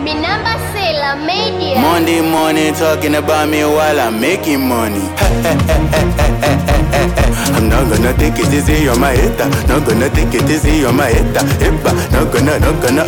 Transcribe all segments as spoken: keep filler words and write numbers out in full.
Minamba Sela Media. Monday morning talking about me while I'm making money. I'm not gonna take it easy, you're my hater. Not gonna take it easy, you're my hater. Hippa, not gonna, not gonna.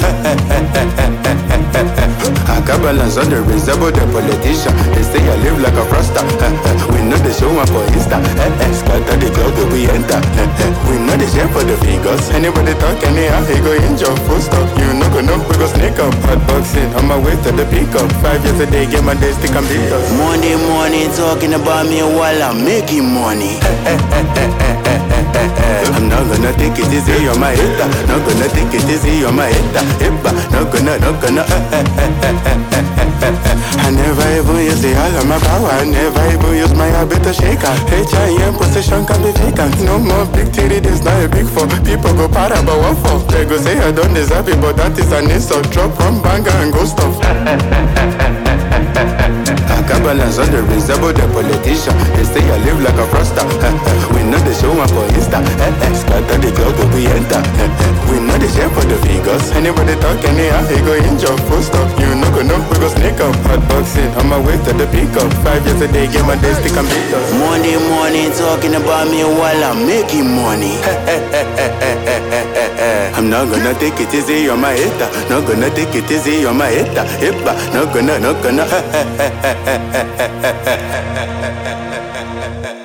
I got balance on the reservoir, the politician. They say I live like a froster. We know the show up for Insta. Scatter the cloud that we enter. We know the shame for the figures. Anybody talk anyhow, he go injure. Full stop, you know go know, we go snake up. Hot boxing, on my way to the peak up. Five years a day, get my day stick and beat up. Monday morning talking about me while I'm making money. I'm not gonna take it easy, you're my hater. Not gonna take it easy, you're my hater. Hippa, not gonna, not gonna. I never even use the all of my power. I never even use my habit to shake her. H I M position can be vacant. No more big titty, this not a big four. People go para but what for? They go say I don't deserve it, but that is an insult. Drop one banger and go stop. I got balance on the reservoir, the politician. They say I live like a froster. We know the show up for Insta. Scatter the cloud that we enter. We know the shame for the figures. Anybody talk anyhow, he go injure. Full stop, you know go know, we go snake up. Hot boxing, on my way to the peak up. Five years a day, get my day stick and beat up. Monday morning talking about me while I'm making money. I'm not gonna take it easy, you're my hater. Not gonna take it easy, you're my hater. Hippa, not gonna, not gonna.